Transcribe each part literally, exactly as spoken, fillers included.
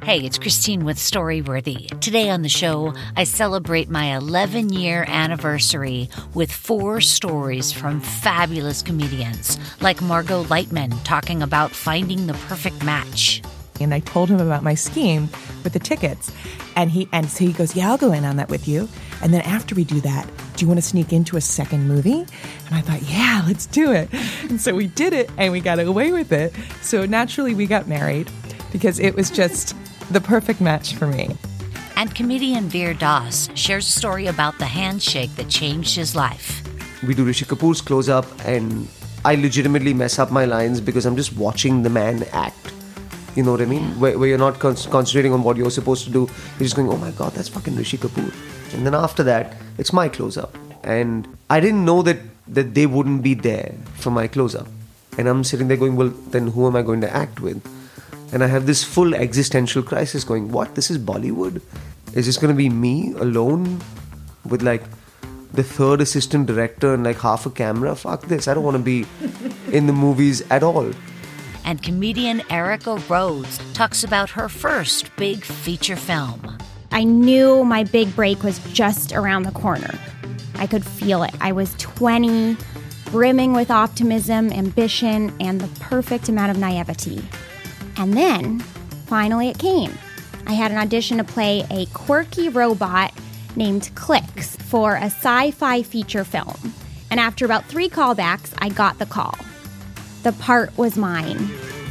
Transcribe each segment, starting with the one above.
Hey, it's Christine with Storyworthy. Today on the show, I celebrate my eleven-year anniversary with four stories from fabulous comedians, like Margot Lightman talking about finding the perfect match. And I told him about my scheme with the tickets. And he and so he goes, yeah, I'll go in on that with you. And then after we do that, do you want to sneak into a second movie? And I thought, yeah, let's do it. And so we did it, and we got away with it. So naturally, we got married because it was just the perfect match for me. And comedian Veer Das shares a story about the handshake that changed his life. We do Rishi Kapoor's close-up, and I legitimately mess up my lines because I'm just watching the man act. You know what I mean? Where, where you're not con- concentrating on what you're supposed to do. You're just going, oh my God, that's fucking Rishi Kapoor. And then after that, it's my close-up. And I didn't know that, that they wouldn't be there for my close-up. And I'm sitting there going, well, then who am I going to act with? And I have this full existential crisis going, what? This is Bollywood? Is this going to be me alone with like the third assistant director and like half a camera? Fuck this. I don't want to be in the movies at all. And comedian Erica Rhodes talks about her first big feature film. I knew my big break was just around the corner. I could feel it. I was twenty, brimming with optimism, ambition, and the perfect amount of naivety. And then, finally it came. I had an audition to play a quirky robot named Clicks for a sci-fi feature film. And after about three callbacks, I got the call. The part was mine.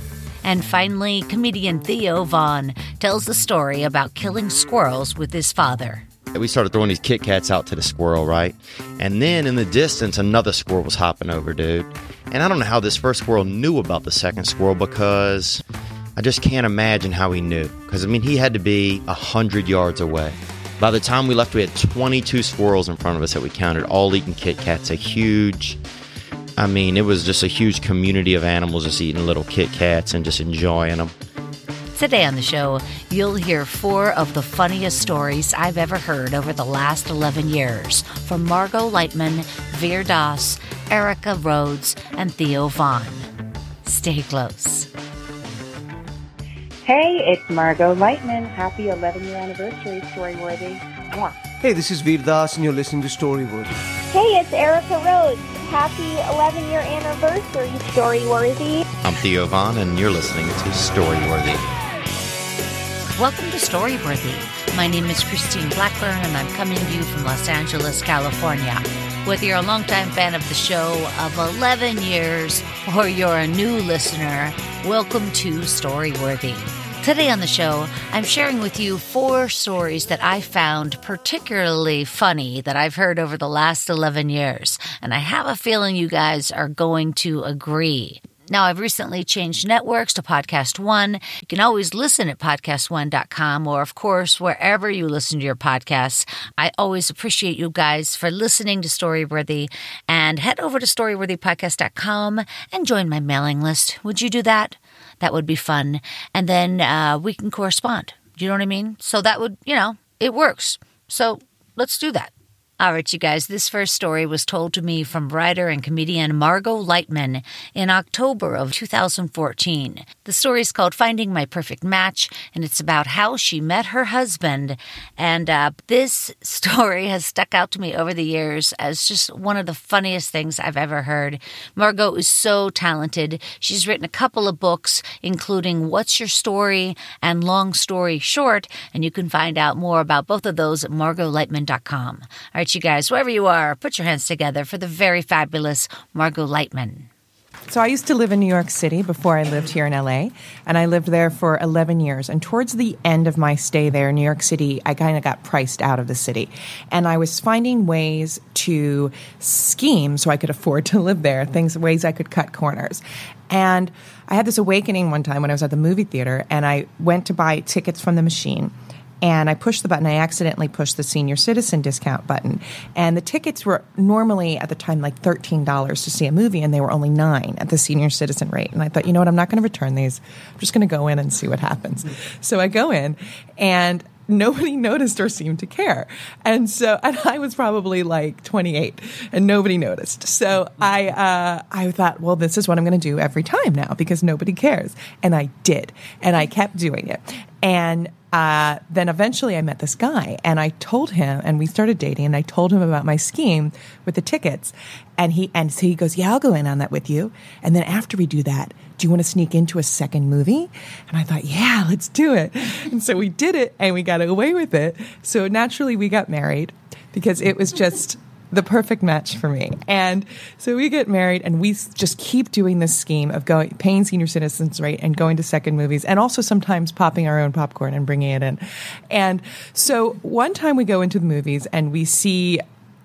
And finally, comedian Theo Von tells the story about killing squirrels with his father. We started throwing these Kit Kats out to the squirrel, right? And then in the distance, another squirrel was hopping over, dude. And I don't know how this first squirrel knew about the second squirrel, because I just can't imagine how he knew. Because, I mean, he had to be one hundred yards away. By the time we left, we had twenty-two squirrels in front of us that we counted, all eating Kit Kats. A huge... I mean, it was just a huge community of animals just eating little Kit Kats and just enjoying them. Today on the show, you'll hear four of the funniest stories I've ever heard over the last eleven years from Margot Lightman, Veer Das, Erica Rhodes, and Theo Von. Stay close. Hey, it's Margot Lightman. Happy eleven-year anniversary, Storyworthy. Mwah. Hey, this is Veer Das, and you're listening to Storyworthy. Hey, it's Erica Rhodes. Happy eleven-year anniversary, Storyworthy. I'm Theo Von, and you're listening to Storyworthy. Welcome to Storyworthy. My name is Christine Blackburn, and I'm coming to you from Los Angeles, California. Whether you're a longtime fan of the show of eleven years or you're a new listener, welcome to Storyworthy. Today on the show, I'm sharing with you four stories that I found particularly funny that I've heard over the last eleven years, and I have a feeling you guys are going to agree. Now, I've recently changed networks to Podcast One. You can always listen at podcast one dot com or, of course, wherever you listen to your podcasts. I always appreciate you guys for listening to Storyworthy, and head over to storyworthy podcast dot com and join my mailing list. Would you do that? That would be fun. And then uh, we can correspond. Do you know what I mean? So that would, you know, it works. So let's do that. All right, you guys, this first story was told to me from writer and comedian Margot Lightman in October of two thousand fourteen. The story is called Finding My Perfect Match, and it's about how she met her husband. And uh, this story has stuck out to me over the years as just one of the funniest things I've ever heard. Margot is so talented. She's written a couple of books, including What's Your Story and Long Story Short, and you can find out more about both of those at margot lightman dot com. All right, you guys, wherever you are, put your hands together for the very fabulous Margot Lightman. So I used to live in New York City before I lived here in L A, and I lived there for eleven years. And towards the end of my stay there in New York City, I kind of got priced out of the city. And I was finding ways to scheme so I could afford to live there, things, ways I could cut corners. And I had this awakening one time when I was at the movie theater, and I went to buy tickets from the machine. And I pushed the button. I accidentally pushed the senior citizen discount button. And the tickets were normally at the time like thirteen dollars to see a movie, and they were only nine at the senior citizen rate. And I thought, you know what, I'm not going to return these. I'm just going to go in and see what happens. So I go in, and nobody noticed or seemed to care. And so, and I was probably like twenty-eight and nobody noticed. So I, uh, I thought, well, this is what I'm going to do every time now because nobody cares. And I did. And I kept doing it. And uh, then eventually I met this guy and I told him, and we started dating, and I told him about my scheme with the tickets. And he, and so he goes, yeah, I'll go in on that with you. And then after we do that, do you want to sneak into a second movie? And I thought, yeah, let's do it. And so we did it and we got away with it. So naturally we got married because it was just the perfect match for me. And so we get married and we s- just keep doing this scheme of going, paying senior citizens rate and going to second movies, and also sometimes popping our own popcorn and bringing it in. And so one time we go into the movies and we see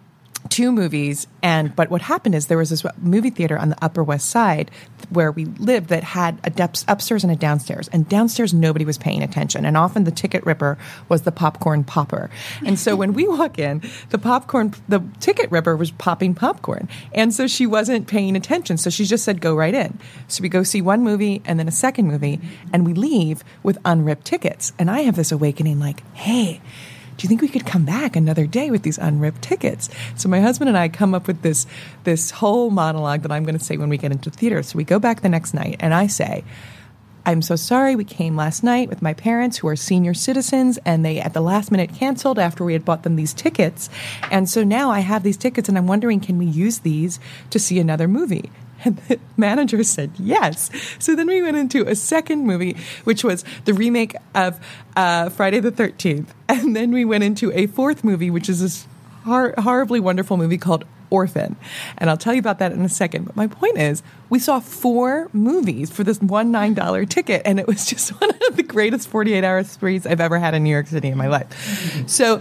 two movies, and but what happened is there was this movie theater on the Upper West Side where we lived that had a dep- upstairs and a downstairs, and downstairs nobody was paying attention, and often the ticket ripper was the popcorn popper. And so when we walk in, the popcorn the ticket ripper was popping popcorn, and so she wasn't paying attention, so she just said go right in. So we go see one movie and then a second movie, and we leave with unripped tickets. And I have this awakening like, hey, do you think we could come back another day with these unripped tickets? So my husband and I come up with this this whole monologue that I'm going to say when we get into the theater. So we go back the next night and I say, I'm so sorry, we came last night with my parents who are senior citizens, and they at the last minute canceled after we had bought them these tickets. And so now I have these tickets and I'm wondering, can we use these to see another movie? And the manager said yes. So then we went into a second movie, which was the remake of uh, Friday the thirteenth. And then we went into a fourth movie, which is this hor- horribly wonderful movie called Orphan. And I'll tell you about that in a second. But my point is, we saw four movies for this one nine dollar ticket. And it was just one of the greatest forty-eight hour sprees I've ever had in New York City in my life. So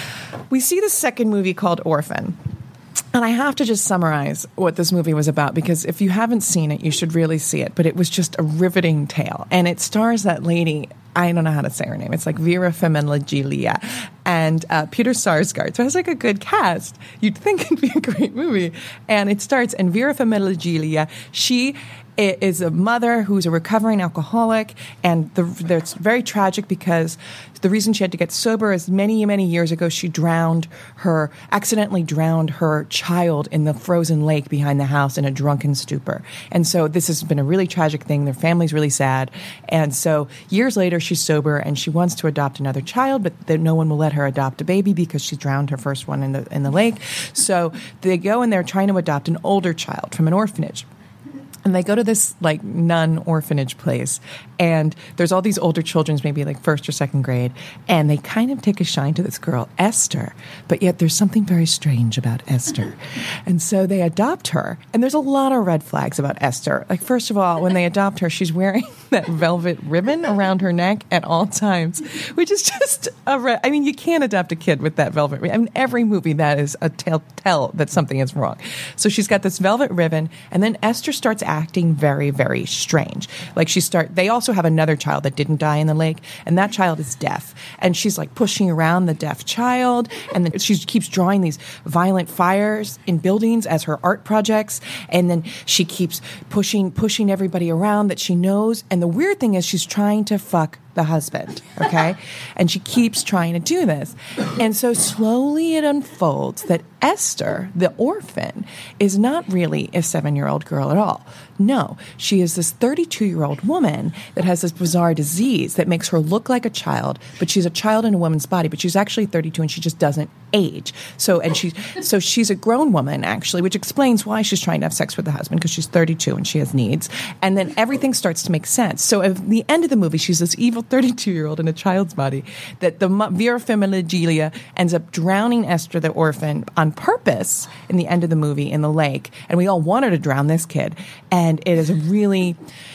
we see the second movie called Orphan. And I have to just summarize what this movie was about, because if you haven't seen it, you should really see it. But it was just a riveting tale. And it stars that lady, I don't know how to say her name. It's like Vera Farmiga and uh, Peter Sarsgaard. So it has like a good cast. You'd think it'd be a great movie. And it starts, and Vera Farmiga, she is a mother who's a recovering alcoholic, and the, that's very tragic because the reason she had to get sober is many, many years ago she drowned her, accidentally drowned her child in the frozen lake behind the house in a drunken stupor. And so this has been a really tragic thing. Their family's really sad. And so years later, she's sober and she wants to adopt another child, but the, no one will let her adopt a baby because she drowned her first one in the in the lake. So they go and they're trying to adopt an older child from an orphanage. And they go to this like nun orphanage place, and there's all these older children, maybe like first or second grade, and they kind of take a shine to this girl, Esther, but yet there's something very strange about Esther. And so they adopt her, and there's a lot of red flags about Esther. Like, first of all, when they adopt her, she's wearing that velvet ribbon around her neck at all times, which is just a red, I mean, you can't adopt a kid with that velvet ribbon. I mean, every movie that is a telltale that something is wrong. So she's got this velvet ribbon, and then Esther starts acting very, very strange. Like she start, they also have another child that didn't die in the lake, and that child is deaf. And she's like pushing around the deaf child, and then she keeps drawing these violent fires in buildings as her art projects. And then she keeps pushing, pushing everybody around that she knows. And the weird thing is she's trying to fuck the husband, okay? And she keeps trying to do this. And so slowly it unfolds that Esther, the orphan, is not really a seven-year-old girl at all. No, she is this thirty-two-year-old woman that has this bizarre disease that makes her look like a child, but she's a child in a woman's body, but she's actually thirty-two and she just doesn't age. So and she so she's a grown woman, actually, which explains why she's trying to have sex with the husband, because she's thirty-two and she has needs. And then everything starts to make sense. So at the end of the movie, she's this evil thirty-two-year-old in a child's body that the Vera Farmiga ends up drowning Esther, the orphan, on purpose in the end of the movie in the lake. And we all want her to drown this kid. And it is a really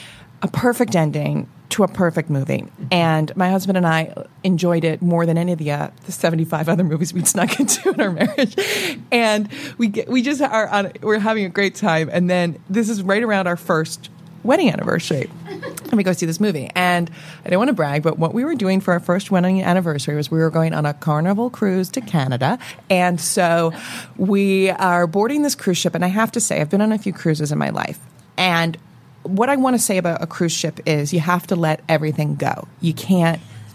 a perfect ending to a perfect movie. And my husband and I enjoyed it more than any of the, uh, the seventy-five other movies we'd snuck into in our marriage. And we get, we just are on, we're having a great time. And then this is right around our first wedding anniversary. And we go see this movie. And I don't want to brag, but what we were doing for our first wedding anniversary was we were going on a Carnival cruise to Canada. And so we are boarding this cruise ship. And I have to say, I've been on a few cruises in my life. And what I want to say about a cruise ship is you have to let everything go. You can't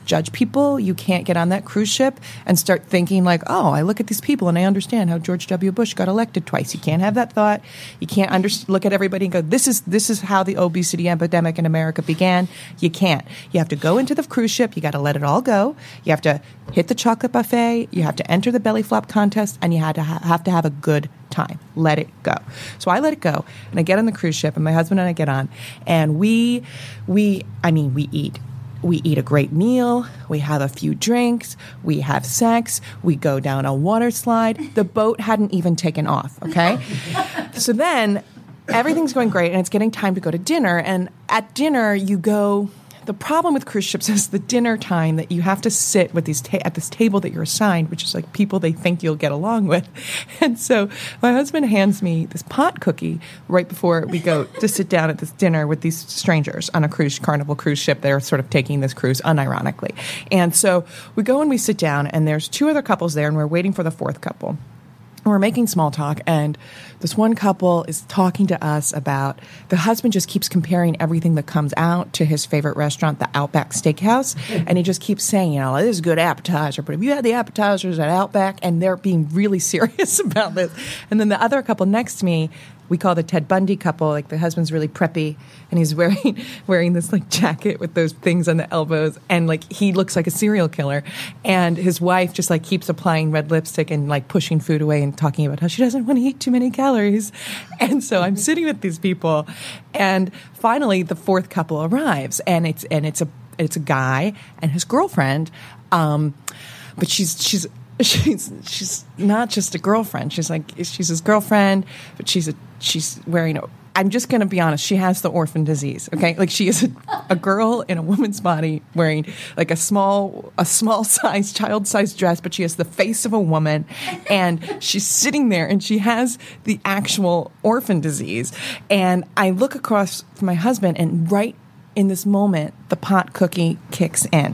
judge people. You can't get on that cruise ship and start thinking like, oh, I look at these people and I understand how George W. Bush got elected twice. You can't have that thought. You can't under- look at everybody and go, this is this is how the obesity epidemic in America began. You can't. You have to go into the cruise ship. You got to let it all go. You have to hit the chocolate buffet. You have to enter the belly flop contest, and you had to ha- have to have a good time. Let it go. So I let it go, and I get on the cruise ship, and my husband and I get on, and we, we, I mean, we eat. We eat a great meal. We have a few drinks. We have sex. We go down a water slide. The boat hadn't even taken off, okay? So then everything's going great, and it's getting time to go to dinner. And at dinner, you go... The problem with cruise ships is the dinner time that you have to sit with these ta- at this table that you're assigned, which is like people they think you'll get along with. And so my husband hands me this pot cookie right before we go to sit down at this dinner with these strangers on a cruise Carnival cruise ship. They're sort of taking this cruise unironically. And so we go and we sit down, and there's two other couples there, and we're waiting for the fourth couple. We're making small talk, and this one couple is talking to us about the husband just keeps comparing everything that comes out to his favorite restaurant, the Outback Steakhouse, and he just keeps saying, you know, this is a good appetizer, but have you had the appetizers at Outback? And they're being really serious about this. And then the other couple next to me, we call the Ted Bundy couple, like the husband's really preppy, and he's wearing wearing this like jacket with those things on the elbows, and like he looks like a serial killer. And his wife just like keeps applying red lipstick and like pushing food away and talking about how she doesn't want to eat too many calories. And so I'm sitting with these people, and finally the fourth couple arrives, and it's and it's a it's a guy and his girlfriend, um, but she's she's. She's she's not just a girlfriend. She's like she's his girlfriend, but she's a she's wearing a. I'm just going to be honest. She has the orphan disease. Okay, like she is a, a girl in a woman's body wearing like a small a small size child size dress, but she has the face of a woman, and she's sitting there and she has the actual orphan disease. And I look across from my husband, and right in this moment, the pot cookie kicks in,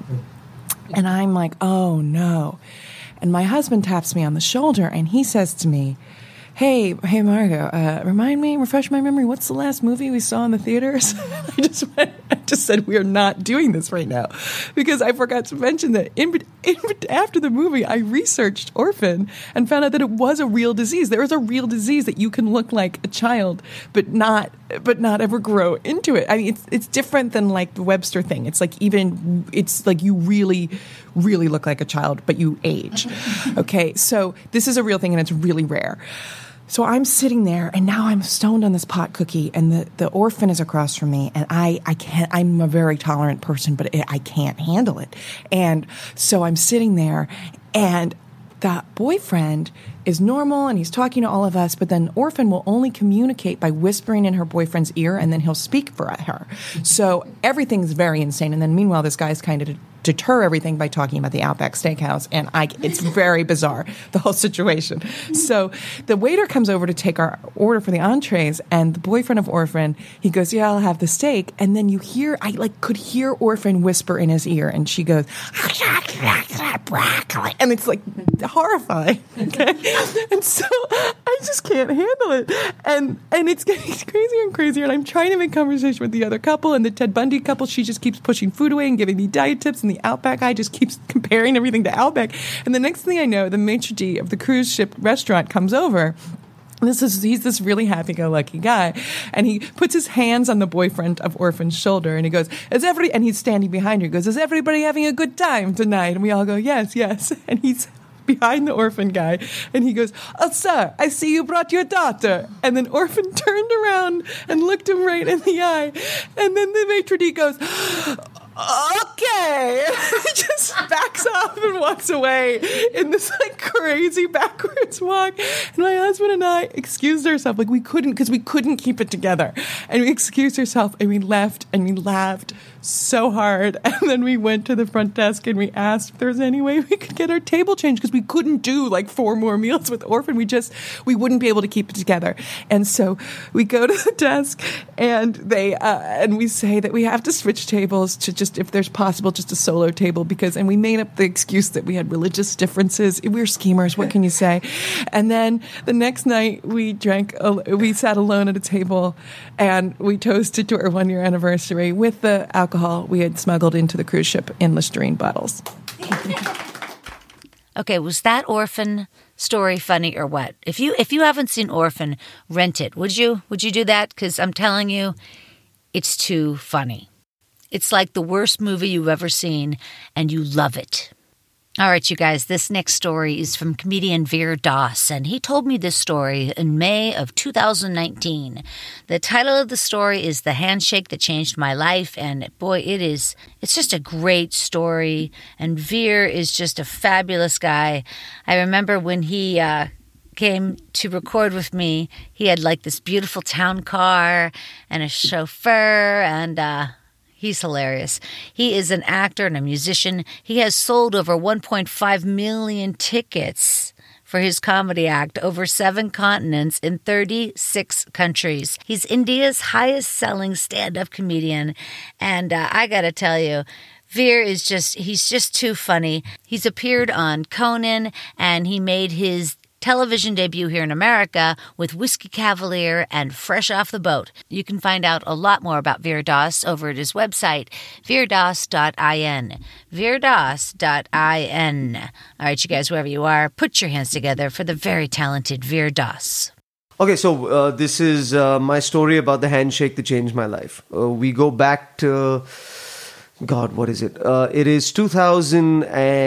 and I'm like, oh no. And my husband taps me on the shoulder, and he says to me, hey, hey, Margo, uh, remind me, refresh my memory, what's the last movie we saw in the theaters? I just went, I just said, we are not doing this right now. Because I forgot to mention that in, in, after the movie, I researched orphan and found out that it was a real disease. There is a real disease that you can look like a child, but not but not ever grow into it. I mean, it's it's different than like the Webster thing. It's like even, it's like you really, really look like a child, but you age. Okay, so this is a real thing, and it's really rare. So I'm sitting there, and now I'm stoned on this pot cookie, and the, the orphan is across from me, and I, I can't, I'm a very tolerant person, but it, I can't handle it. And so I'm sitting there, and the boyfriend is normal, and he's talking to all of us, but then orphan will only communicate by whispering in her boyfriend's ear, and then he'll speak for her. So everything's very insane. And then meanwhile, this guy's kind of deter everything by talking about the Outback Steakhouse, and I, it's very bizarre, the whole situation. So the waiter comes over to take our order for the entrees, and the boyfriend of Orphan, he goes, yeah, I'll have the steak. And then you hear, I like could hear Orphan whisper in his ear, and she goes, and it's like horrifying. Okay? And so I just can't handle it. And and it's getting crazier and crazier, and I'm trying to make conversation with the other couple, and the Ted Bundy couple, she just keeps pushing food away and giving me diet tips, and the Outback guy just keeps comparing everything to Outback. And the next thing I know, the maitre d' of the cruise ship restaurant comes over. This is he's this really happy-go-lucky guy, and he puts his hands on the boyfriend of Orphan's shoulder, and he goes, "Is every?" And he's standing behind her. He goes, "Is everybody having a good time tonight?" And we all go, "Yes, yes." And he's behind the Orphan guy, and he goes, "Oh, sir, I see you brought your daughter." And then Orphan turned around and looked him right in the eye, and then the maitre d' goes, "Okay," he just backs off and walks away in this like crazy backwards walk. And my husband and I excused ourselves, like we couldn't, because we couldn't keep it together. And we excused ourselves, and we left, and we laughed so hard. And then we went to the front desk, and we asked if there was any way we could get our table changed, because we couldn't do like four more meals with Orphan. We just, we wouldn't be able to keep it together. And so we go to the desk, and they, uh, and we say that we have to switch tables to just, if there's possible, just a solo table, because, and we made up the excuse that we had religious differences. We were schemers. What can you say? And then the next night we drank, we sat alone at a table, and we toasted to our one year anniversary with the alcohol alcohol we had smuggled into the cruise ship in Listerine bottles. Okay, was that Orphan story funny or what? If you if you haven't seen Orphan, rent it. Would you? Would you do that? Because I'm telling you, it's too funny. It's like the worst movie you've ever seen, and you love it. All right, you guys, this next story is from comedian Veer Das, and he told me this story in May of two thousand nineteen. The title of the story is The Handshake That Changed My Life, and boy, it is, it's just a great story, and Veer is just a fabulous guy. I remember when he uh, came to record with me, he had like this beautiful town car and a chauffeur, and uh he's hilarious. He is an actor and a musician. He has sold over one point five million tickets for his comedy act over seven continents in thirty-six countries. He's India's highest-selling stand-up comedian. And uh, I got to tell you, Veer is just, he's just too funny. He's appeared on Conan, and he made his television debut here in America with Whiskey Cavalier and Fresh Off the Boat. You can find out a lot more about Veer Das over at his website, veer das dot in. veer das dot in. All right, you guys, wherever you are, put your hands together for the very talented Veer Das. Okay, so uh, this is uh, my story about the handshake that changed my life. Uh, we go back to, God, what is it? Uh, it is two thousand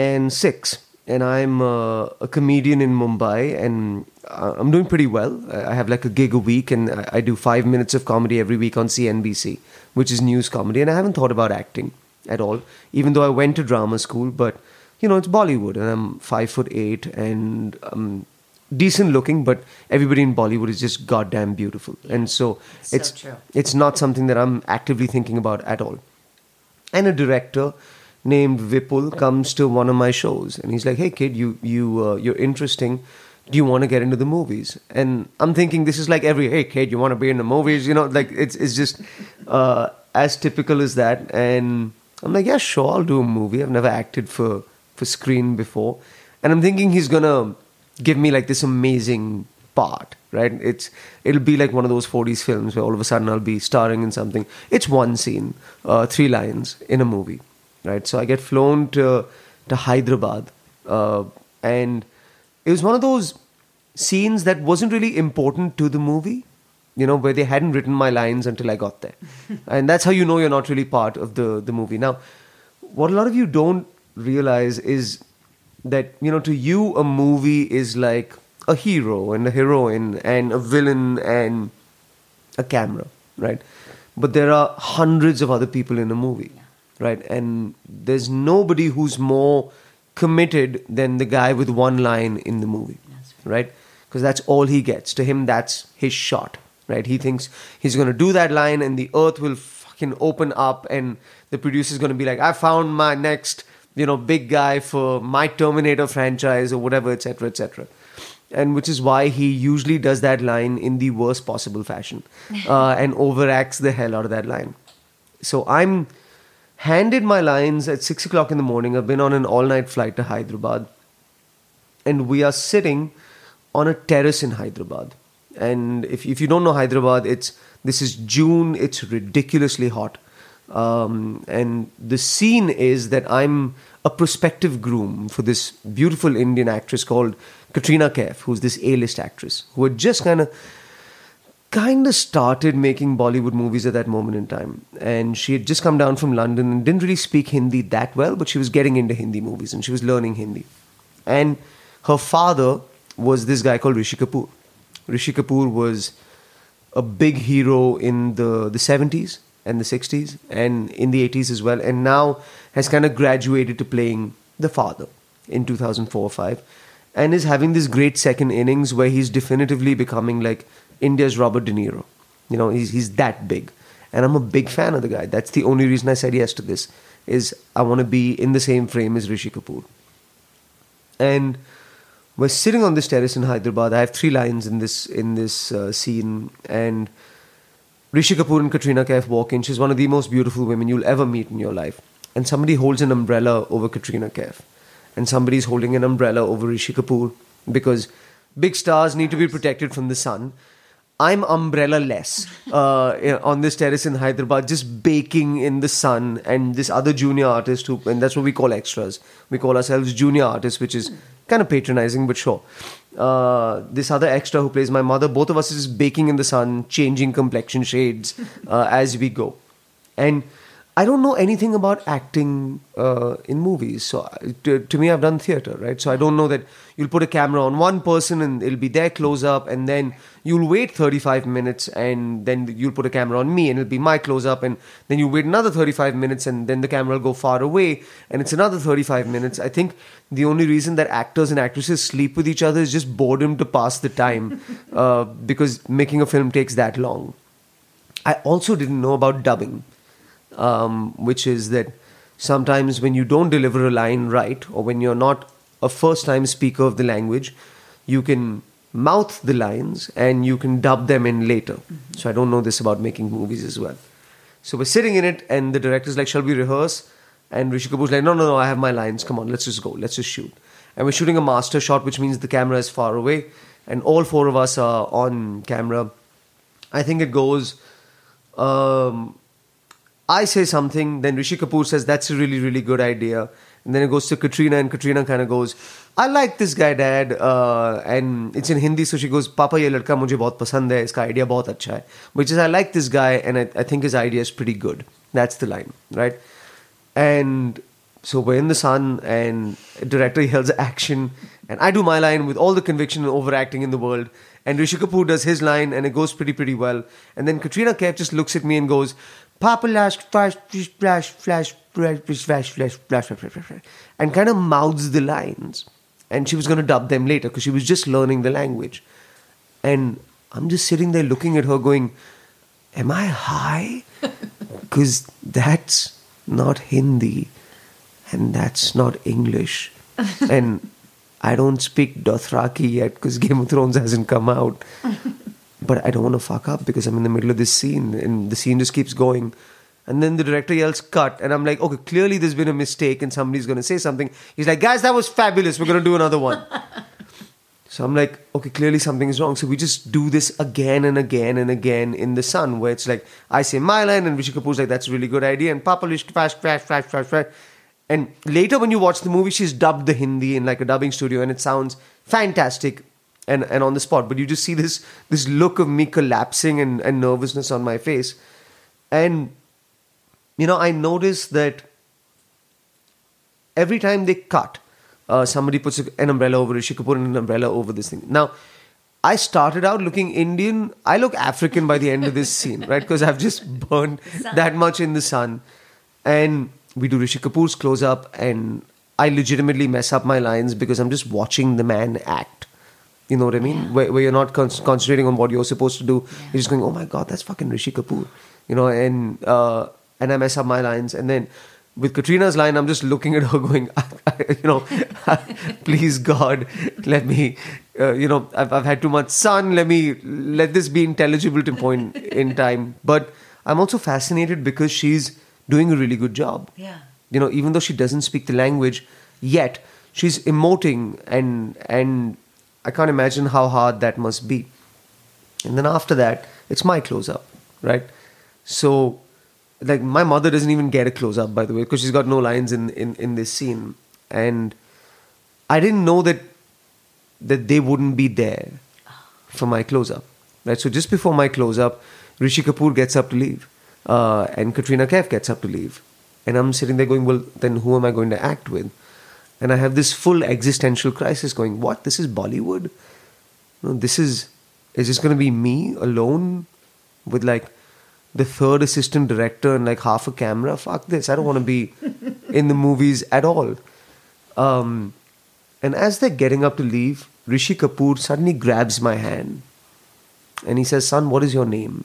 six. And I'm uh, a comedian in Mumbai, and uh, I'm doing pretty well. I have like a gig a week, and I, I do five minutes of comedy every week on C N B C, which is news comedy. And I haven't thought about acting at all, even though I went to drama school. But, you know, it's Bollywood, and I'm five foot eight, and I'm decent looking, but everybody in Bollywood is just goddamn beautiful. And so, so it's true. It's not something that I'm actively thinking about at all. And a director named Vipul comes to one of my shows, and he's like, "Hey kid, you you uh, you're interesting. Do you want to get into the movies?" And I'm thinking this is like every, "Hey kid, you want to be in the movies?" You know, like it's it's just uh, as typical as that. And I'm like, "Yeah, sure, I'll do a movie. I've never acted for for screen before," and I'm thinking he's gonna give me like this amazing part, right? It's it'll be like one of those forties films where all of a sudden I'll be starring in something. It's one scene, uh, three lines in a movie. Right, so I get flown to to Hyderabad, uh, and it was one of those scenes that wasn't really important to the movie, you know, where they hadn't written my lines until I got there, and that's how you know you're not really part of the the movie. Now, what a lot of you don't realize is that, you know, to you a movie is like a hero and a heroine and a villain and a camera, right? But there are hundreds of other people in a movie. Right, and there's nobody who's more committed than the guy with one line in the movie, right? Because that's all he gets. To him, that's his shot, right? He thinks he's going to do that line and the earth will fucking open up and the producer's going to be like, "I found my next, you know, big guy for my Terminator franchise," or whatever, et cetera, et cetera. And which is why he usually does that line in the worst possible fashion uh, and overacts the hell out of that line. So I'm handed my lines at six o'clock in the morning. I've been on an all-night flight to Hyderabad. And we are sitting on a terrace in Hyderabad. And if if you don't know Hyderabad, it's this is June. It's ridiculously hot. Um, and the scene is that I'm a prospective groom for this beautiful Indian actress called Katrina Kaif, who's this A-list actress, who had just kind of kind of started making Bollywood movies at that moment in time. And she had just come down from London and didn't really speak Hindi that well, but she was getting into Hindi movies and she was learning Hindi. And her father was this guy called Rishi Kapoor. Rishi Kapoor was a big hero in the, the seventies and the sixties and in the eighties as well, and now has kind of graduated to playing the father in two thousand four or five, and is having this great second innings where he's definitively becoming like India's Robert De Niro. You know, he's he's that big. And I'm a big fan of the guy. That's the only reason I said yes to this, is I want to be in the same frame as Rishi Kapoor. And we're sitting on this terrace in Hyderabad. I have three lines in this in this uh, scene, and Rishi Kapoor and Katrina Kaif walk in. She's one of the most beautiful women you'll ever meet in your life. And somebody holds an umbrella over Katrina Kaif. And somebody's holding an umbrella over Rishi Kapoor, because big stars need to be protected from the sun. I'm umbrella-less uh, on this terrace in Hyderabad, just baking in the sun, and this other junior artist, who, and that's what we call extras. We call ourselves junior artists, which is kind of patronizing, but sure. Uh, this other extra who plays my mother, both of us is just baking in the sun, changing complexion shades uh, as we go. And I don't know anything about acting uh, in movies. So to, to me, I've done theatre, right? So I don't know that you'll put a camera on one person and it'll be their close-up, and then you'll wait thirty-five minutes and then you'll put a camera on me and it'll be my close-up, and then you wait another thirty-five minutes and then the camera will go far away and it's another thirty-five minutes. I think the only reason that actors and actresses sleep with each other is just boredom to pass the time uh, because making a film takes that long. I also didn't know about dubbing. Um, which is that sometimes when you don't deliver a line right, or when you're not a first-time speaker of the language, you can mouth the lines and you can dub them in later. Mm-hmm. So I don't know this about making movies as well. So we're sitting in it and the director's like, shall we rehearse? And Rishi Kapoor's like, no, no, no, I have my lines. Come on, let's just go. Let's just shoot. And we're shooting a master shot, which means the camera is far away and all four of us are on camera. I think it goes... Um, I say something, then Rishi Kapoor says, that's a really, really good idea. And then it goes to Katrina, and Katrina kind of goes, I like this guy, Dad. Uh, and it's in Hindi, so she goes, Papa, ye ladka mujhe bahut pasand hai, iska idea bahut acha hai. Which is, I like this guy, and I, I think his idea is pretty good. That's the line, right? And so we're in the sun, and director yells action, and I do my line with all the conviction and overacting in the world. And Rishi Kapoor does his line, and it goes pretty, pretty well. And then Katrina Kaif just looks at me and goes, Papa lash, flash, flash, flash, flash, flash, flash, flash, flash, flash, flash, and kind of mouths the lines. And she was going to dub them later because she was just learning the language. And I'm just sitting there looking at her going, am I high? Because that's not Hindi and that's not English. And I don't speak Dothraki yet because Game of Thrones hasn't come out. But I don't want to fuck up because I'm in the middle of this scene and the scene just keeps going. And then the director yells cut and I'm like, okay, clearly there's been a mistake and somebody's going to say something. He's like, guys, that was fabulous. We're going to do another one. So I'm like, okay, clearly something is wrong. So we just do this again and again and again in the sun where it's like, I say my line and Rishi Kapoor's like, that's a really good idea. And Papa Lish, flash, flash, flash, flash, flash. And later when you watch the movie, she's dubbed the Hindi in like a dubbing studio and it sounds fantastic. And, and on the spot, but you just see this this look of me collapsing and, and nervousness on my face. And, you know, I noticed that every time they cut, uh, somebody puts an umbrella over Rishi Kapoor and an umbrella over this thing. Now, I started out looking Indian. I look African by the end of this scene, right? Because I've just burned that much in the sun. And we do Rishi Kapoor's close-up and I legitimately mess up my lines because I'm just watching the man act. You know what I mean? Yeah. Where, where you're not con- concentrating on what you're supposed to do. Yeah. You're just going, oh my God, that's fucking Rishi Kapoor. You know, and uh, and I mess up my lines. And then with Katrina's line, I'm just looking at her going, you know, please God, let me, uh, you know, I've, I've had too much sun. Let me, let this be intelligible to point in time. But I'm also fascinated because she's doing a really good job. Yeah. You know, even though she doesn't speak the language yet, she's emoting and and I can't imagine how hard that must be. And then after that, it's my close-up, right? So, like, my mother doesn't even get a close-up, by the way, because she's got no lines in, in, in this scene. And I didn't know that that they wouldn't be there for my close-up, right? So just before my close-up, Rishi Kapoor gets up to leave. Uh, and Katrina Kaif gets up to leave. And I'm sitting there going, well, then who am I going to act with? And I have this full existential crisis going, what? This is Bollywood? No, this is, is this going to be me alone with like the third assistant director and like half a camera? Fuck this. I don't want to be in the movies at all. Um, and as they're getting up to leave, Rishi Kapoor suddenly grabs my hand. And he says, son, what is your name?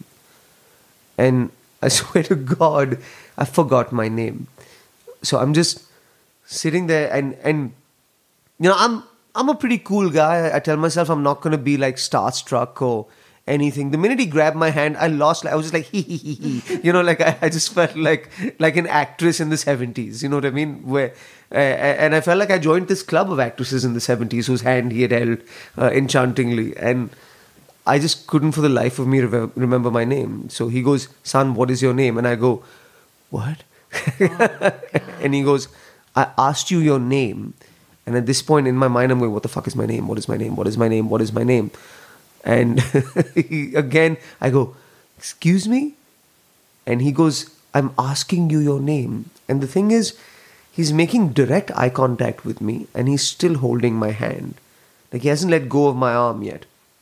And I swear to God, I forgot my name. So I'm just sitting there and, and you know, I'm I'm a pretty cool guy. I tell myself I'm not going to be like starstruck or anything. The minute he grabbed my hand, I lost, I was just like, hee hee hee hee. You know, like I, I just felt like like an actress in the seventies. You know what I mean? Where uh, And I felt like I joined this club of actresses in the seventies whose hand he had held uh, enchantingly. And I just couldn't for the life of me re- remember my name. So he goes, son, what is your name? And I go, what? Oh, and he goes, I asked you your name. And at this point in my mind, I'm going, what the fuck is my name? What is my name? What is my name? What is my name? And he, again, I go, excuse me? And he goes, I'm asking you your name. And the thing is, he's making direct eye contact with me and he's still holding my hand. Like he hasn't let go of my arm yet.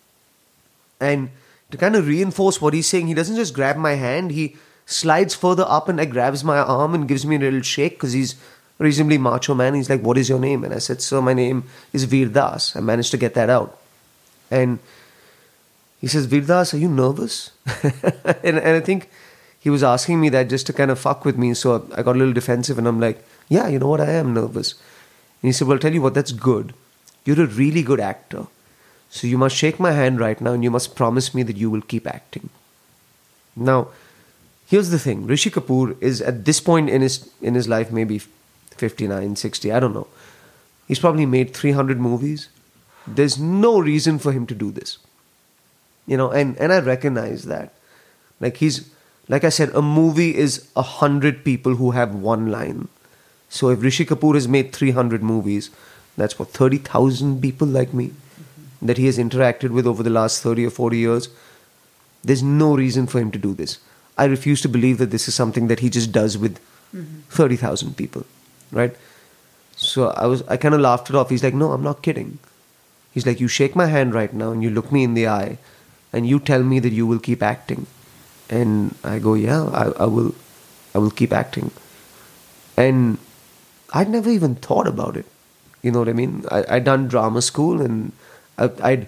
And to kind of reinforce what he's saying, he doesn't just grab my hand, he slides further up and like grabs my arm and gives me a little shake because he's a reasonably macho man. He's like, what is your name? And I said, sir, my name is Veer Das. I managed to get that out. And he says, Veer Das, are you nervous? and, and I think he was asking me that just to kind of fuck with me. So I got a little defensive and I'm like, yeah, you know what? I am nervous. And he said, well, I'll tell you what, that's good. You're a really good actor. So you must shake my hand right now and you must promise me that you will keep acting. Now, here's the thing. Rishi Kapoor is at this point in his in his life maybe fifty-nine, sixty, I don't know. He's probably made three hundred movies. There's no reason for him to do this. You know, and, and I recognize that. Like he's, like I said, a movie is a hundred people who have one line. So if Rishi Kapoor has made three hundred movies, that's what, thirty thousand people like me mm-hmm. that he has interacted with over the last thirty or forty years. There's no reason for him to do this. I refuse to believe that this is something that he just does with mm-hmm. thirty thousand people, right? So I was, I kind of laughed it off. He's like, no, I'm not kidding. He's like, you shake my hand right now and you look me in the eye and you tell me that you will keep acting. And I go, yeah, I, I will, I will keep acting. And I'd never even thought about it. You know what I mean? I, I'd done drama school and I, I'd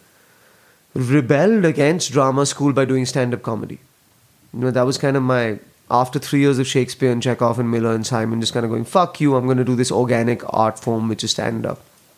rebelled against drama school by doing stand-up comedy. You know, that was kind of my, after three years of Shakespeare and Chekhov and Miller and Simon, just kind of going, fuck you, I'm going to do this organic art form which is stand-up.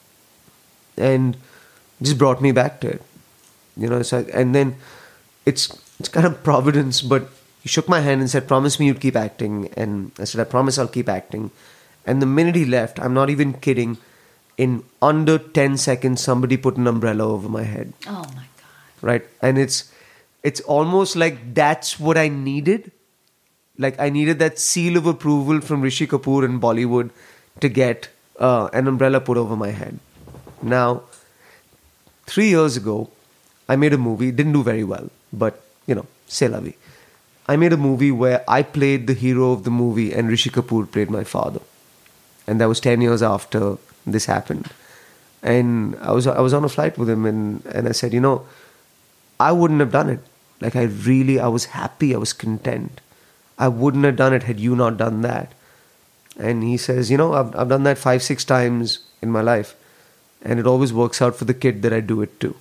And just brought me back to it. You know, so, and then it's it's kind of providence, but he shook my hand and said, promise me you'd keep acting. And I said, I promise I'll keep acting. And the minute he left, I'm not even kidding, in under ten seconds, somebody put an umbrella over my head. Oh my God. Right? And it's it's almost like that's what I needed. Like I needed that seal of approval from Rishi Kapoor and Bollywood to get uh, an umbrella put over my head. Now, three years ago, I made a movie. It didn't do very well, but, you know, c'est la vie. I made a movie where I played the hero of the movie and Rishi Kapoor played my father. And that was ten years after this happened. And I was I was on a flight with him and, and I said, you know, I wouldn't have done it. Like I really, I was happy, I was content. I wouldn't have done it had you not done that. And he says, you know, I've I've done that five, six times in my life. And it always works out for the kid that I do it to.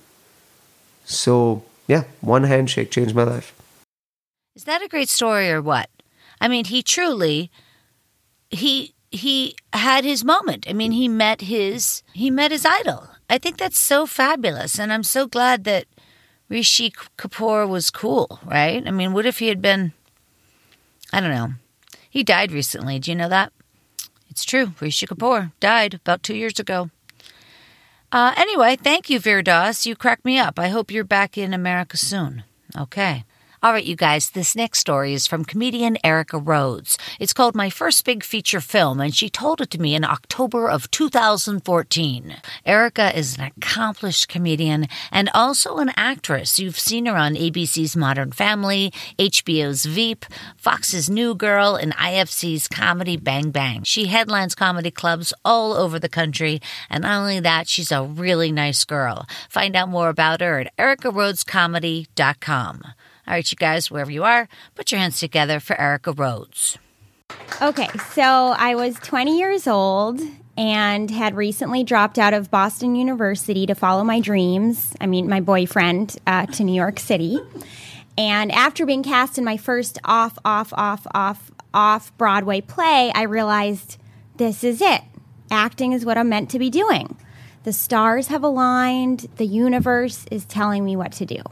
So, yeah, one handshake changed my life. Is that a great story or what? I mean, he truly, he he had his moment. I mean, he met his he met his idol. I think that's so fabulous. And I'm so glad that Rishi Kapoor was cool, right? I mean, what if he had been, I don't know. He died recently. Do you know that? It's true. Rishi Kapoor died about two years ago. Uh, anyway, thank you, Veer Das. You cracked me up. I hope you're back in America soon. Okay. All right, you guys, this next story is from comedian Erica Rhodes. It's called My First Big Feature Film, and she told it to me in October of two thousand fourteen. Erica is an accomplished comedian and also an actress. You've seen her on A B C's Modern Family, H B O's Veep, Fox's New Girl, and I F C's Comedy Bang Bang. She headlines comedy clubs all over the country, and not only that, she's a really nice girl. Find out more about her at erica rhodes comedy dot com. All right, you guys, wherever you are, put your hands together for Erica Rhodes. Okay, so I was twenty years old and had recently dropped out of Boston University to follow my dreams. I mean, my boyfriend uh, to New York City. And after being cast in my first off, off, off, off, off Broadway play, I realized this is it. Acting is what I'm meant to be doing. The stars have aligned. The universe is telling me what to do.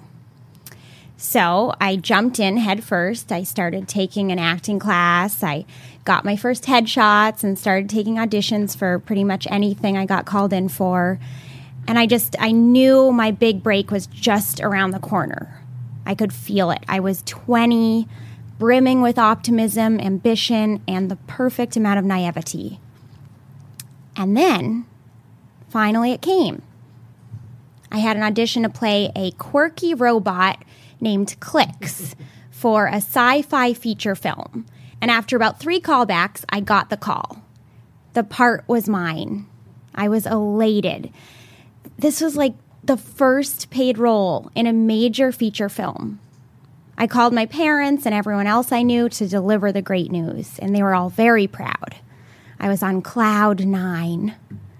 So I jumped in head first. I started taking an acting class. I got my first headshots and started taking auditions for pretty much anything I got called in for. And I just, I knew my big break was just around the corner. I could feel it. I was twenty, brimming with optimism, ambition, and the perfect amount of naivety. And then, finally it came. I had an audition to play a quirky robot named Clicks for a sci-fi feature film. And after about three callbacks, I got the call. The part was mine. I was elated. This was like the first paid role in a major feature film. I called my parents and everyone else I knew to deliver the great news, and they were all very proud. I was on cloud nine.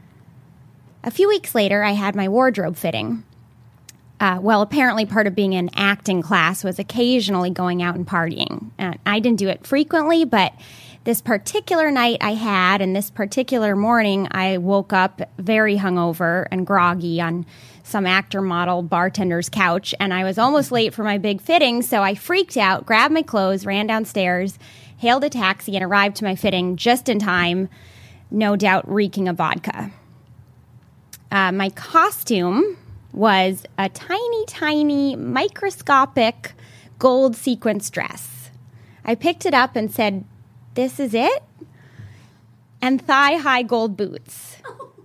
A few weeks later, I had my wardrobe fitting. Uh, well, apparently part of being in acting class was occasionally going out and partying. And I didn't do it frequently, but this particular night I had, and this particular morning, I woke up very hungover and groggy on some actor model bartender's couch, and I was almost late for my big fitting, so I freaked out, grabbed my clothes, ran downstairs, hailed a taxi, and arrived to my fitting just in time, no doubt reeking of vodka. Uh, my costume was a tiny, tiny, microscopic gold sequence dress. I picked it up and said, "This is it?" And thigh-high gold boots.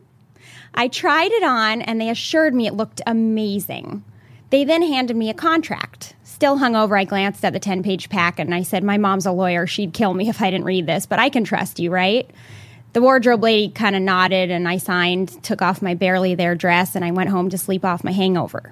I tried it on, and they assured me it looked amazing. They then handed me a contract. Still hungover, I glanced at the ten-page packet, and I said, "My mom's a lawyer. She'd kill me if I didn't read this, but I can trust you, right?" The wardrobe lady kind of nodded, and I signed, took off my barely there dress, and I went home to sleep off my hangover.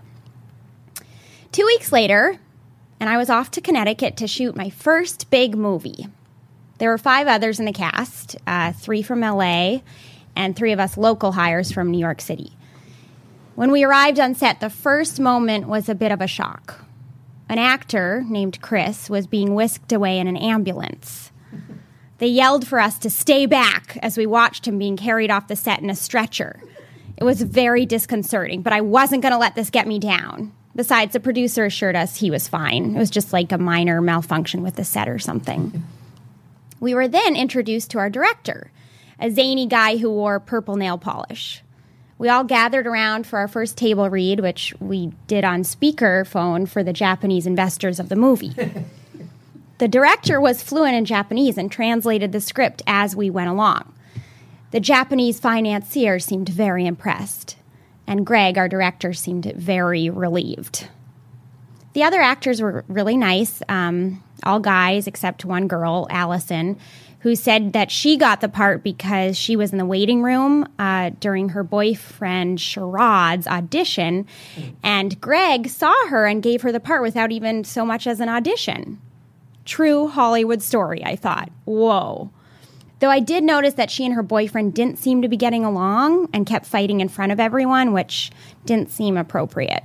Two weeks later, and I was off to Connecticut to shoot my first big movie. There were five others in the cast, uh, three from L A, and three of us local hires from New York City. When we arrived on set, the first moment was a bit of a shock. An actor named Chris was being whisked away in an ambulance. They yelled for us to stay back as we watched him being carried off the set in a stretcher. It was very disconcerting, but I wasn't going to let this get me down. Besides, the producer assured us he was fine. It was just like a minor malfunction with the set or something. We were then introduced to our director, a zany guy who wore purple nail polish. We all gathered around for our first table read, which we did on speakerphone for the Japanese investors of the movie. The director was fluent in Japanese and translated the script as we went along. The Japanese financier seemed very impressed, and Greg, our director, seemed very relieved. The other actors were really nice, um, all guys except one girl, Allison, who said that she got the part because she was in the waiting room uh, during her boyfriend Sherrod's audition, and Greg saw her and gave her the part without even so much as an audition. True Hollywood story, I thought. Whoa. Though I did notice that she and her boyfriend didn't seem to be getting along and kept fighting in front of everyone, which didn't seem appropriate.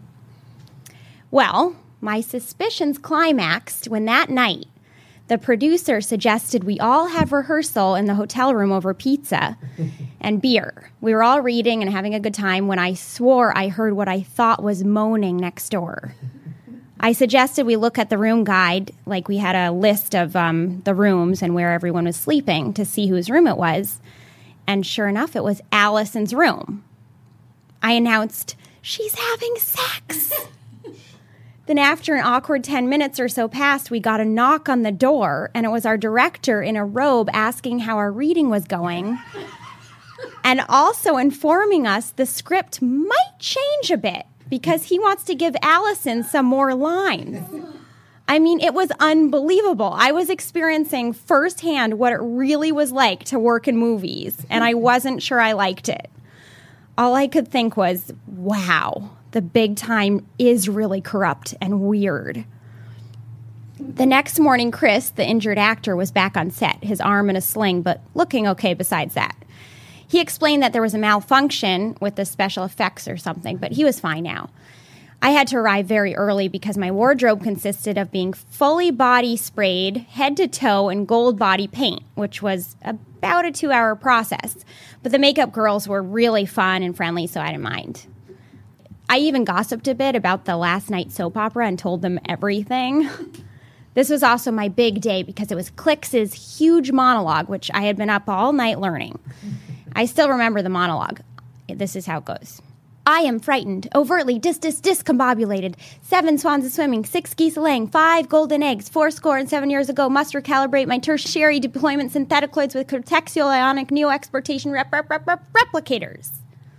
Well, my suspicions climaxed when that night the producer suggested we all have rehearsal in the hotel room over pizza and beer. We were all reading and having a good time when I swore I heard what I thought was moaning next door. I suggested we look at the room guide, like we had a list of um, the rooms and where everyone was sleeping, to see whose room it was. And sure enough, it was Allison's room. I announced, "She's having sex." Then after an awkward ten minutes or so passed, we got a knock on the door, and it was our director in a robe asking how our reading was going, and also informing us the script might change a bit, because he wants to give Allison some more lines. I mean, it was unbelievable. I was experiencing firsthand what it really was like to work in movies, and I wasn't sure I liked it. All I could think was, wow, the big time is really corrupt and weird. The next morning, Chris, the injured actor, was back on set, his arm in a sling, but looking okay besides that. He explained that there was a malfunction with the special effects or something, but he was fine now. I had to arrive very early because my wardrobe consisted of being fully body sprayed, head to toe, in gold body paint, which was about a two-hour process. But the makeup girls were really fun and friendly, so I didn't mind. I even gossiped a bit about the last night soap opera and told them everything. This was also my big day because it was Clicks's huge monologue, which I had been up all night learning. I still remember the monologue. This is how it goes. I am frightened, overtly dis dis discombobulated. Seven swans a swimming, six geese a laying, five golden eggs, four score and seven years ago must recalibrate my tertiary deployment syntheticloids with contextual ionic neo-exportation rep rep rep rep replicators.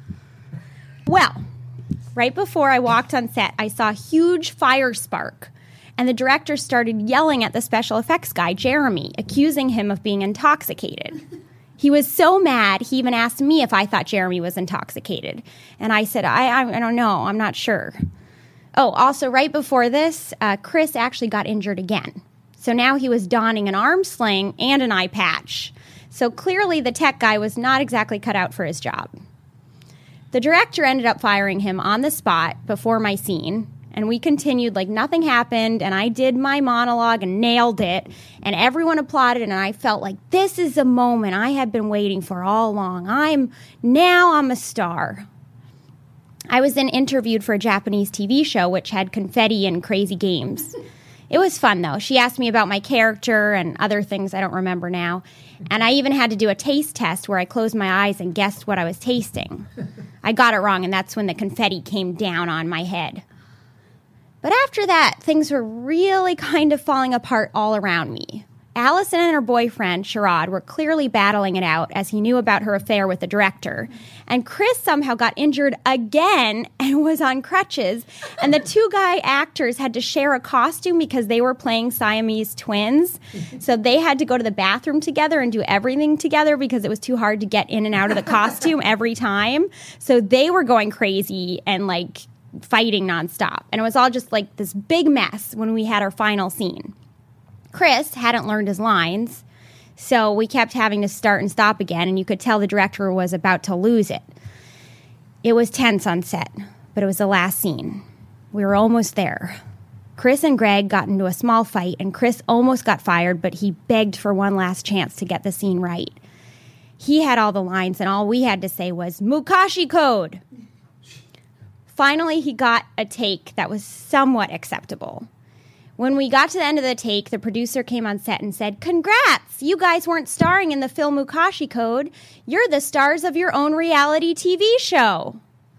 Well, right before I walked on set, I saw a huge fire spark, and the director started yelling at the special effects guy, Jeremy, accusing him of being intoxicated. He was so mad, he even asked me if I thought Jeremy was intoxicated. And I said, I, I, I don't know, I'm not sure. Oh, also, right before this, uh, Chris actually got injured again. So now he was donning an arm sling and an eye patch. So clearly the tech guy was not exactly cut out for his job. The director ended up firing him on the spot before my scene, and we continued like nothing happened, and I did my monologue and nailed it, and everyone applauded, and I felt like this is a moment I had been waiting for all along. I'm, now I'm a star. I was then interviewed for a Japanese T V show which had confetti and crazy games. It was fun, though. She asked me about my character and other things I don't remember now, and I even had to do a taste test where I closed my eyes and guessed what I was tasting. I got it wrong, and that's when the confetti came down on my head. But after that, things were really kind of falling apart all around me. Allison and her boyfriend, Sherrod, were clearly battling it out as he knew about her affair with the director. And Chris somehow got injured again and was on crutches. And the two guy actors had to share a costume because they were playing Siamese twins. So they had to go to the bathroom together and do everything together because it was too hard to get in and out of the costume every time. So they were going crazy and like fighting nonstop. And it was all just like this big mess when we had our final scene. Chris hadn't learned his lines, so we kept having to start and stop again, and you could tell the director was about to lose it. It was tense on set, but it was the last scene. We were almost there. Chris and Greg got into a small fight, and Chris almost got fired, but he begged for one last chance to get the scene right. He had all the lines, and all we had to say was, Mukashi Code! Finally, he got a take that was somewhat acceptable. When we got to the end of the take, the producer came on set and said, Congrats! You guys weren't starring in the film Mukashi Code. You're the stars of your own reality T V show.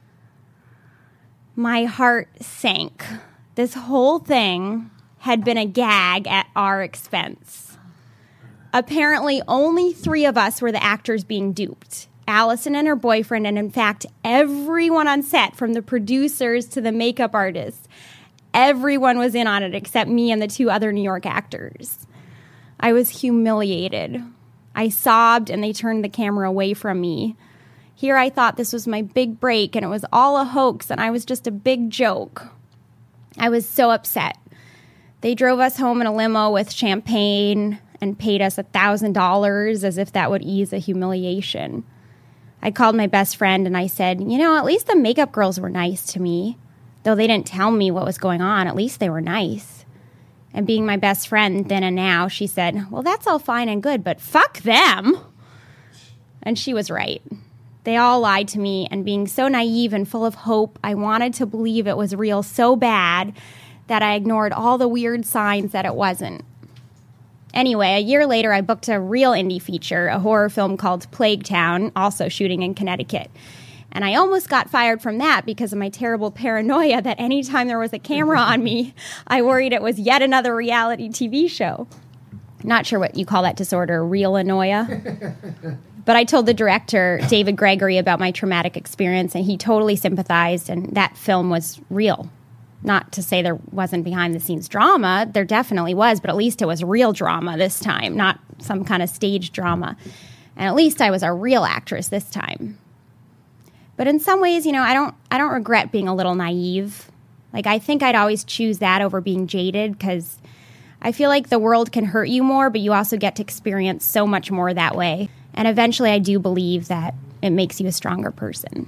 My heart sank. This whole thing had been a gag at our expense. Apparently, only three of us were the actors being duped. Allison and her boyfriend, and in fact, everyone on set, from the producers to the makeup artists. Everyone was in on it except me and the two other New York actors. I was humiliated. I sobbed and they turned the camera away from me. Here I thought this was my big break and it was all a hoax and I was just a big joke. I was so upset. They drove us home in a limo with champagne and paid us one thousand dollars as if that would ease a humiliation. I called my best friend and I said, you know, at least the makeup girls were nice to me. Though they didn't tell me what was going on, at least they were nice. And being my best friend then and now, she said, well, that's all fine and good, but fuck them. And she was right. They all lied to me, and being so naive and full of hope, I wanted to believe it was real so bad that I ignored all the weird signs that it wasn't. Anyway, a year later, I booked a real indie feature, a horror film called Plague Town, also shooting in Connecticut. And I almost got fired from that because of my terrible paranoia that anytime there was a camera on me, I worried it was yet another reality T V show. Not sure what you call that disorder, real-anoia. But I told the director, David Gregory, about my traumatic experience, and he totally sympathized, and that film was real. Not to say there wasn't behind-the-scenes drama. There definitely was, but at least it was real drama this time, not some kind of stage drama. And at least I was a real actress this time. But in some ways, you know, I don't I don't regret being a little naive. Like, I think I'd always choose that over being jaded because I feel like the world can hurt you more, but you also get to experience so much more that way. And eventually I do believe that it makes you a stronger person.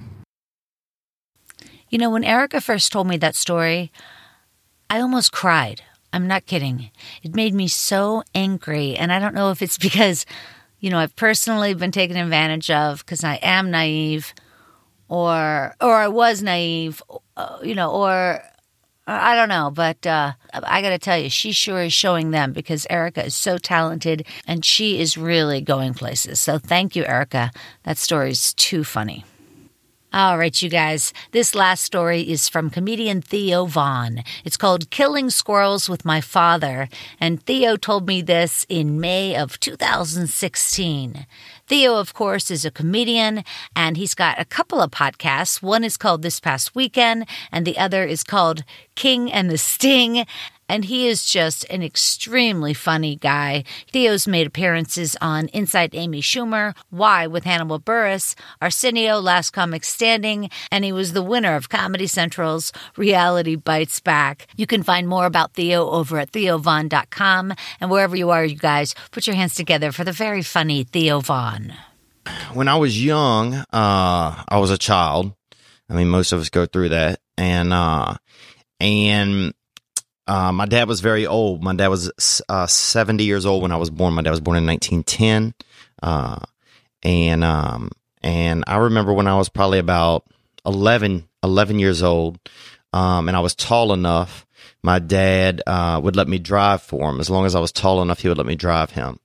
You know, when Erica first told me that story, I almost cried. I'm not kidding. It made me so angry. And I don't know if it's because, you know, I've personally been taken advantage of because I am naive. Or or I was naive, uh, you know, or uh, I don't know. But uh, I got to tell you, she sure is showing them because Erica is so talented and she is really going places. So thank you, Erica. That story's too funny. All right, you guys. This last story is from comedian Theo Von. It's called Killing Squirrels with My Father, and Theo told me this in May of two thousand sixteen. Theo, of course, is a comedian, and he's got a couple of podcasts. One is called This Past Weekend, and the other is called King and the Sting. And he is just an extremely funny guy. Theo's made appearances on Inside Amy Schumer, Why with Hannibal Buress, Arsenio, Last Comic Standing, and he was the winner of Comedy Central's Reality Bites Back. You can find more about Theo over at theo von dot com, and wherever you are, you guys, put your hands together for the very funny Theo Von. When I was young, uh, I was a child. I mean, most of us go through that. And, uh, and, Uh, my dad was very old. My dad was uh, seventy years old when I was born. My dad was born in nineteen ten. Uh, and um, and I remember when I was probably about eleven, eleven years old, um, and I was tall enough, my dad uh, would let me drive for him. As long as I was tall enough, he would let me drive him.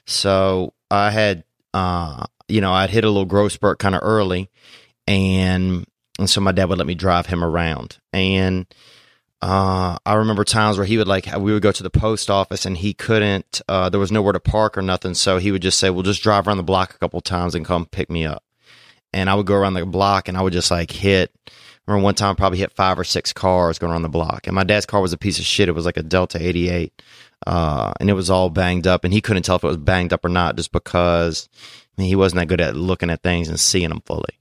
So I had, uh, you know, I'd hit a little growth spurt kind of early, and, and so my dad would let me drive him around. And Uh, I remember times where he would like, we would go to the post office and he couldn't, uh, there was nowhere to park or nothing. So he would just say, well, just drive around the block a couple times and come pick me up. And I would go around the block and I would just like hit, I remember one time I probably hit five or six cars going around the block. And my dad's car was a piece of shit. It was like a Delta eighty-eight. Uh, and it was all banged up and he couldn't tell if it was banged up or not just because I mean, he wasn't that good at looking at things and seeing them fully.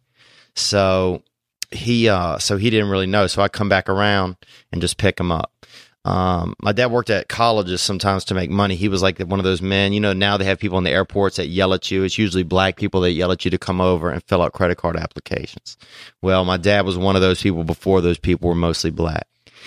So he, uh, so he didn't really know. So I'd come back around and just pick him up. Um, my dad worked at colleges sometimes to make money. He was like one of those men, you know, now they have people in the airports that yell at you. It's usually black people that yell at you to come over and fill out credit card applications. Well, my dad was one of those people before those people were mostly black.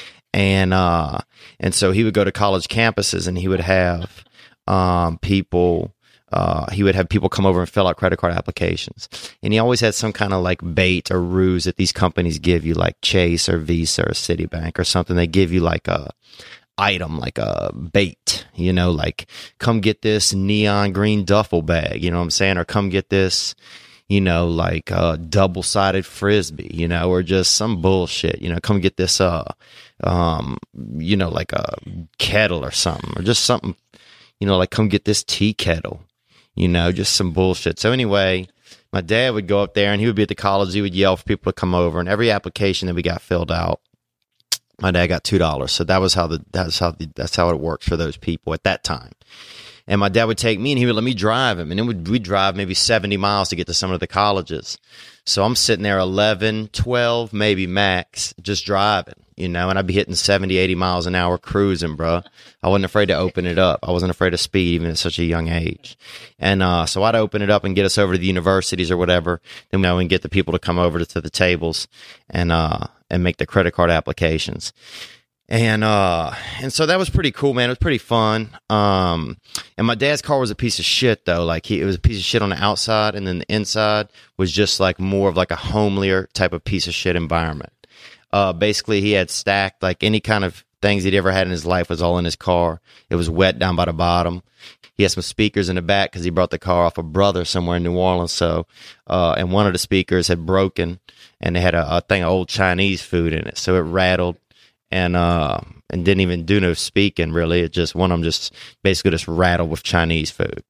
And, uh, and so he would go to college campuses and he would have, um, people, Uh, he would have people come over and fill out credit card applications. And he always had some kind of like bait or ruse that these companies give you, like Chase or Visa or Citibank or something. They give you like a item, like a bait, you know, like come get this neon green duffel bag, you know what I'm saying? Or come get this, you know, like a double-sided Frisbee, you know, or just some bullshit, you know, come get this, uh, um, you know, like a kettle or something, or just something, you know, like come get this tea kettle. You know, just some bullshit. So anyway, my dad would go up there and he would be at the college. He would yell for people to come over, and every application that we got filled out, my dad got two dollars. So that was how the, that's how the, that's how it worked for those people at that time. And my dad would take me and he would let me drive him. And then we'd, we'd drive maybe seventy miles to get to some of the colleges. So I'm sitting there eleven, twelve, maybe max, just driving, you know, and I'd be hitting seventy, eighty miles an hour cruising, bro. I wasn't afraid to open it up. I wasn't afraid of speed even at such a young age. And uh, so I'd open it up and get us over to the universities or whatever. Then we would get the people to come over to, to the tables and uh, and make the credit card applications. And uh, and so that was pretty cool, man. It was pretty fun. Um, and my dad's car was a piece of shit, though. Like he, it was a piece of shit on the outside, and then the inside was just like more of like a homelier type of piece of shit environment. Uh, basically, he had stacked like any kind of things he'd ever had in his life was all in his car. It was wet down by the bottom. He had some speakers in the back because he brought the car off a brother somewhere in New Orleans. So, uh, and one of the speakers had broken, and they had a, a thing of old Chinese food in it, so it rattled. And uh, and didn't even do no speaking, really. It just, one of them just basically just rattled with Chinese food.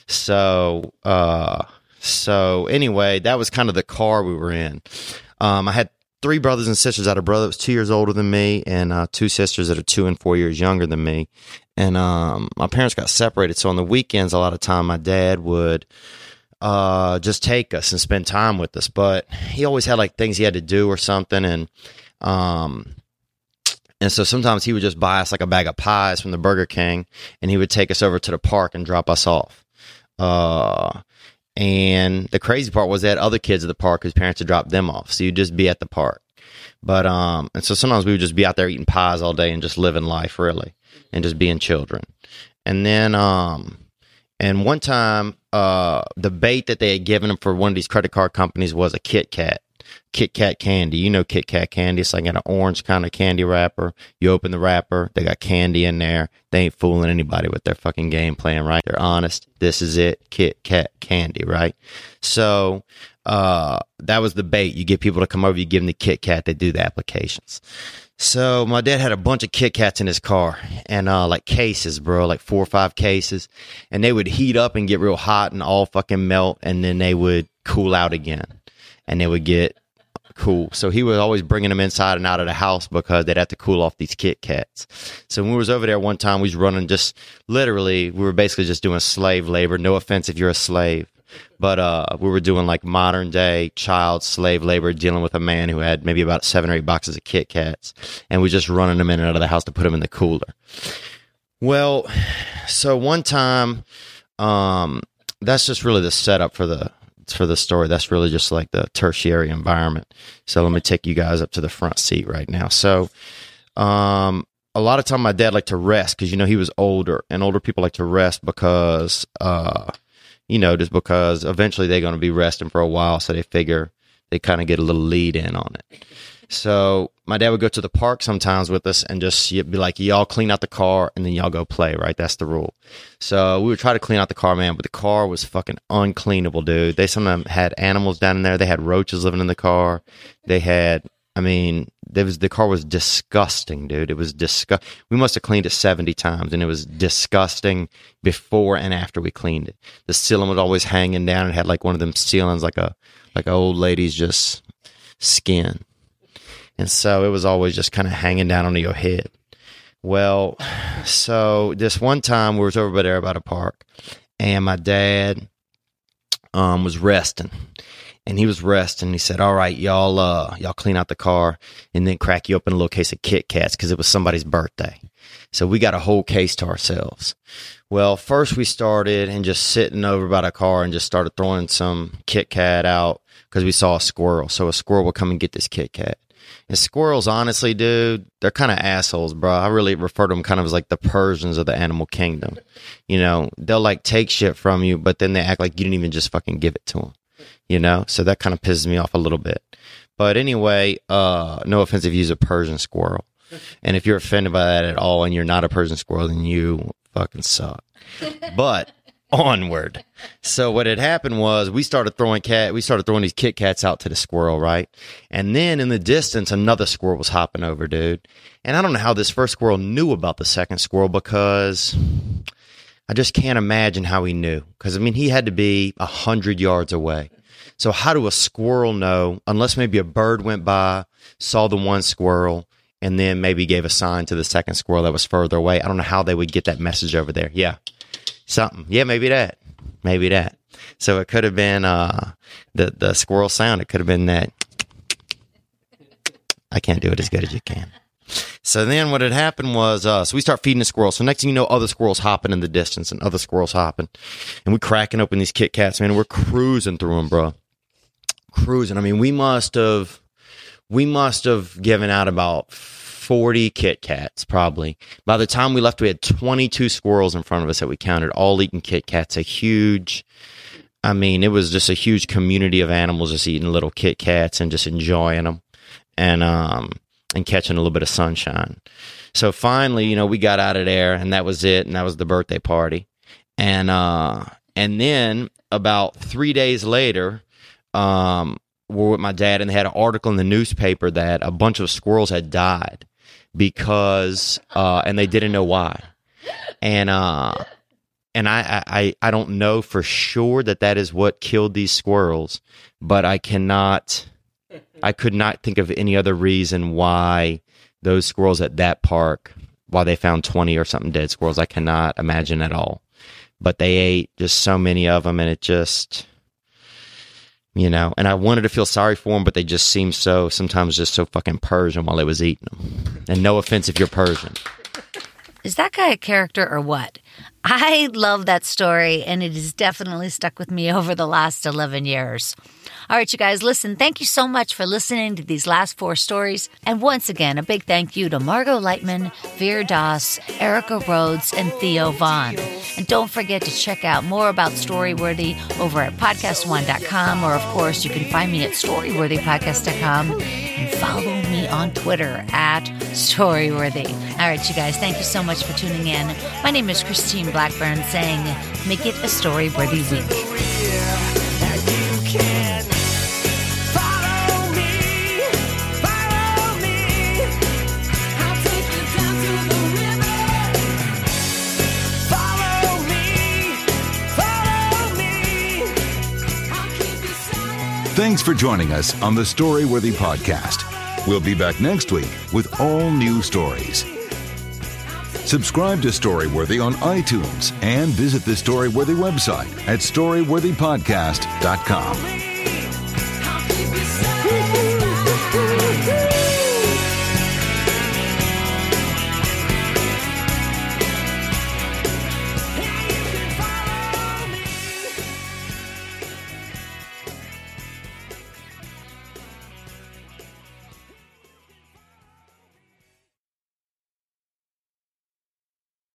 So, uh, so anyway, that was kind of the car we were in. Um, I had three brothers and sisters. I had a brother that was two years older than me, and uh, two sisters that are two and four years younger than me. And um, my parents got separated. So on the weekends, a lot of time, my dad would uh, just take us and spend time with us. But he always had like things he had to do or something. And, um, And so sometimes he would just buy us like a bag of pies from the Burger King, and he would take us over to the park and drop us off. Uh, and the crazy part was that other kids at the park whose parents had dropped them off. So you'd just be at the park. But, um, and so sometimes we would just be out there eating pies all day and just living life, really, and just being children. And then, um, and one time, uh, the bait that they had given him for one of these credit card companies was a Kit Kat. Kit Kat candy. You know Kit Kat candy. It's like an orange kind of candy wrapper. You open the wrapper, they got candy in there. They ain't fooling anybody with their fucking game plan, right? They're honest. This is it. Kit Kat candy, right? So, uh, that was the bait. You get people to come over, you give them the Kit Kat, they do the applications. So my dad had a bunch of Kit Kats in his car, and uh, like cases, bro, like four or five cases, and they would heat up and get real hot and all fucking melt, and then they would cool out again, and they would get cool. So he was always bringing them inside and out of the house because they'd have to cool off these Kit Kats. So when we was over there one time, we was running just literally, we were basically just doing slave labor. No offense if you're a slave. But uh, we were doing like modern day child slave labor, dealing with a man who had maybe about seven or eight boxes of Kit Kats, and we just running them in and out of the house to put them in the cooler. Well, so one time, um, that's just really the setup for the for the story. That's really just like the tertiary environment. So let me take you guys up to the front seat right now. So, um, a lot of time my dad liked to rest because, you know, he was older, and older people like to rest because, uh, you know, just because eventually they're going to be resting for a while. So they figure they kind of get a little lead in on it. So my dad would go to the park sometimes with us and just be like, y'all clean out the car and then y'all go play, right? That's the rule. So we would try to clean out the car, man, but the car was fucking uncleanable, dude. They sometimes had animals down in there. They had roaches living in the car. They had, I mean, there was, the car was disgusting, dude. It was disgusting. We must have cleaned it seventy times, and it was disgusting before and after we cleaned it. The ceiling was always hanging down. It had like one of them ceilings, like a, like an old lady's just skin. And so it was always just kind of hanging down onto your head. Well, so this one time we was over there by the park, and my dad um, was resting. And he was resting. He said, all right, y'all uh, y'all clean out the car and then crack you open a little case of Kit Kats because it was somebody's birthday. So we got a whole case to ourselves. Well, first we started and just sitting over by the car and just started throwing some Kit Kat out because we saw a squirrel. So a squirrel would come and get this Kit Kat. And squirrels, honestly, dude, they're kind of assholes, bro. I really refer to them kind of as like the Persians of the animal kingdom. You know, they'll like take shit from you, but then they act like you didn't even just fucking give it to them. You know, so that kind of pisses me off a little bit. But anyway, uh, no offense if you use a Persian squirrel. And if you're offended by that at all and you're not a Persian squirrel, then you fucking suck. But onward. So what had happened was we started throwing cat, we started throwing these Kit Kats out to the squirrel, right? And then in the distance, another squirrel was hopping over, dude. And I don't know how this first squirrel knew about the second squirrel because I just can't imagine how he knew. Because, I mean, he had to be a hundred yards away. So how do a squirrel know, unless maybe a bird went by, saw the one squirrel, and then maybe gave a sign to the second squirrel that was further away? I don't know how they would get that message over there. Yeah, something. Yeah, maybe that. Maybe that. So it could have been uh, the, the squirrel sound. It could have been that. I can't do it as good as you can. So then what had happened was, uh, so we start feeding the squirrels. So next thing you know, other squirrels hopping in the distance and other squirrels hopping. And we're cracking open these Kit Kats, man. And we're cruising through them, bro. Cruising. I mean, we must have, we must have given out about forty Kit Kats, probably. By the time we left, we had twenty-two squirrels in front of us that we counted, all eating Kit Kats. A huge, I mean, it was just a huge community of animals just eating little Kit Kats and just enjoying them and, um, and catching a little bit of sunshine. So finally, you know, we got out of there, and that was it, and that was the birthday party. And, uh, and then about three days later, um, we're with my dad, and they had an article in the newspaper that a bunch of squirrels had died because, uh, and they didn't know why. And, uh, and I, I, I don't know for sure that that is what killed these squirrels, but I cannot, I could not think of any other reason why those squirrels at that park, why they found twenty or something dead squirrels. I cannot imagine at all. But they ate just so many of them, and it just, you know, and I wanted to feel sorry for them, but they just seemed so, sometimes just so fucking Persian while they was eating them. And no offense if you're Persian. Is that guy a character or what? I love that story, and it has definitely stuck with me over the last eleven years. All right, you guys, listen, thank you so much for listening to these last four stories. And once again, a big thank you to Margot Lightman, Veer Das, Erica Rhodes, and Theo Vaughn. And don't forget to check out more about Storyworthy over at podcast one dot com, or, of course, you can find me at storyworthy podcast dot com and follow me on Twitter at Storyworthy. All right, you guys, thank you so much for tuning in. My name is Christine Blackburn, saying, make it a Storyworthy week. Thanks for joining us on the Storyworthy Podcast. We'll be back next week with all new stories. Subscribe to Storyworthy on iTunes and visit the Storyworthy website at storyworthy podcast dot com.